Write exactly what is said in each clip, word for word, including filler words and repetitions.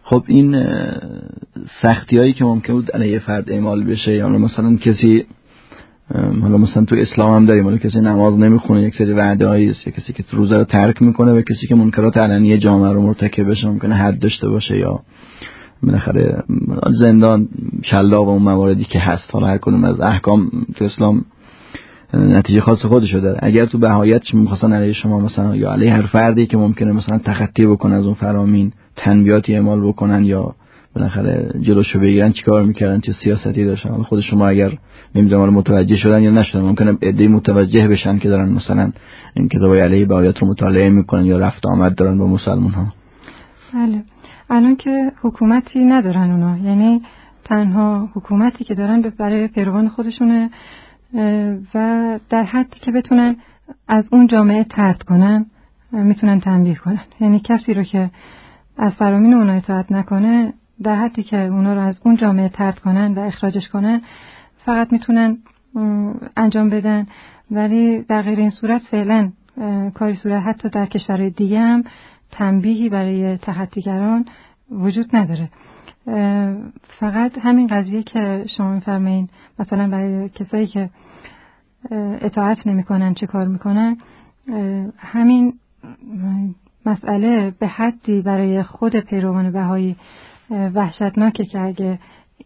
خب این سختیایی که ممکن بود علیه فرد اعمال بشه، یا مثلا کسی، حالا مثلا تو اسلام هم داریم، حالا کسی نماز نمیخونه یک سری وعده‌ای است، یا کسی که روزه رو ترک میکنه و کسی که منکرات علنی جامعه رو مرتکب بشه ممکنه حد داشته باشه یا بالاخره زندان، شلاق و اون مواردی که هست. حالا هر کدوم از احکام تو اسلام نتیجه خاص خودشو داره. اگر تو بهایت می‌خواستن علیه شما مثلا یا علیه هر فردی که ممکنه مثلا تخطی بکنه از اون فرامین تنبیاتی اعمال بکنن یا بالاخره جلوشو بگیرن، چیکار میکردن، چه سیاستی داشتن؟ خود شما اگر نمیدونم متوجه شدن یا نشدن، ممکنه عده‌ای متوجه بشن که دارن مثلا این کتابای علیه بهایت رو مطالعه میکنن یا رفت آمد دارن با مسلمان ها. بله، الان که حکومتی ندارن اونا، یعنی تنها حکومتی که دارن برای پیروان خودشونه و در حدی که بتونن از اون جامعه طرد کنن میتونن تنبیه کنن. یعنی کسی رو که از فرامین اونا اطاعت نکنه، در حدی که اونا رو از اون جامعه طرد کنن و اخراجش کنن فقط میتونن انجام بدن، ولی در غیر این صورت فعلا کاری صورت حتی در کشورهای دیگه هم تنبیهی برای تخطیگران وجود نداره. فقط همین قضیه که شما می‌فرمایید مثلا برای کسایی که اطاعت نمی‌کنن چه کار می‌کنن، همین مسئله به حدی برای خود پیروان بهایی وحشتناکه که اگه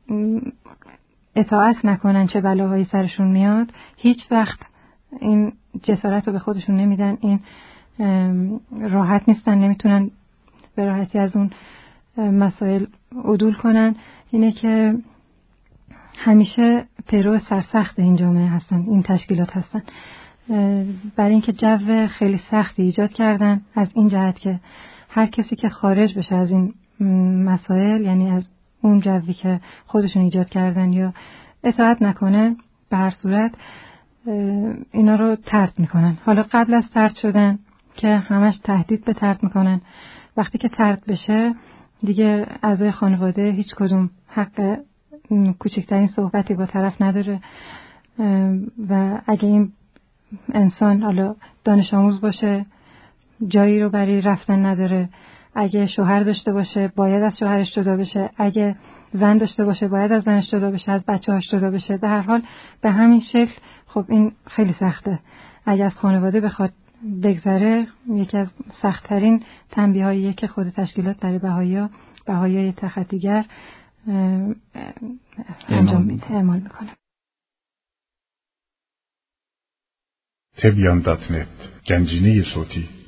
اطاعت نکنن چه بلاهایی سرشون میاد، هیچ وقت این جسارت رو به خودشون نمیدن، این راحت نیستن، نمیتونن به راحتی از اون مسائل عدول کنن. اینه که همیشه پیرو سرسخت این جامعه هستن، این تشکیلات هستن، برای اینکه جو خیلی سختی ایجاد کردن از این جهت که هر کسی که خارج بشه از این مسائل، یعنی از اون جوی که خودشون ایجاد کردن یا اطاعت نکنه، به هر صورت اینا رو طرد میکنن. حالا قبل از طرد شدن که همش تهدید به طرد میکنن، وقتی که طرد بشه دیگه اعضای خانواده هیچ کدوم حق کوچکترین صحبتی با طرف نداره و اگه این انسان حالا دانش آموز باشه جایی رو برای رفتن نداره، اگه شوهر داشته باشه باید از شوهرش جدا بشه، اگه زن داشته باشه باید از زنش جدا بشه، از بچه‌هاش جدا بشه. به هر حال به همین شکل خب این خیلی سخته. اگه از خانواده بخواد بگذره، یکی از سخت‌ترین تنبیه‌هاییه که خود تشکیلات برای بهایی‌ها، بهایی‌های تخطیگر انجام میده، اعمال میکنه. تبیان دات نت، گنجینه صوتی.